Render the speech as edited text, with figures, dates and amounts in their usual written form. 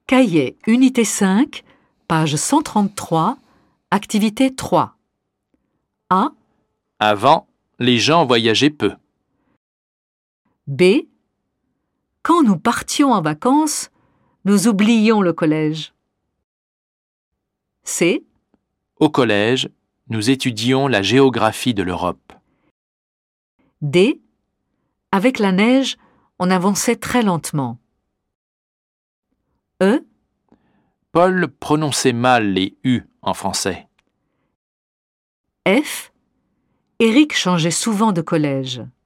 Cahier, unité 5, page 133, activité 3. A. Avant, les gens voyageaient peu. B. Quand nous partions en vacances, nous oublions le collège. C. Au collège, nous étudions la géographie de l'Europe. D. Avec la neige, on avançait très lentement. E. Paul prononçait mal les U en français. F. Éric changeait souvent de collège.